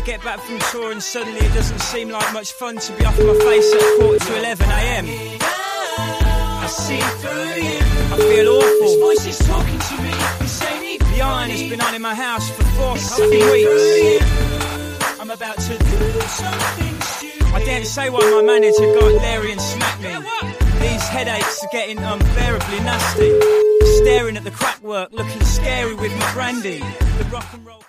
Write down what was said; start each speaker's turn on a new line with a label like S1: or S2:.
S1: get back from tour and suddenly it doesn't seem like much fun to be off my face at 11:45 a.m. I see through you. I feel awful. This voice is talking to me. The iron has been on in my house for 4 fucking weeks. I'm about to do something stupid. I daren't say why my manager got Larry and smacked me. These headaches are getting unbearably nasty. Staring at the crack work, looking scary with my brandy. The rock and roll.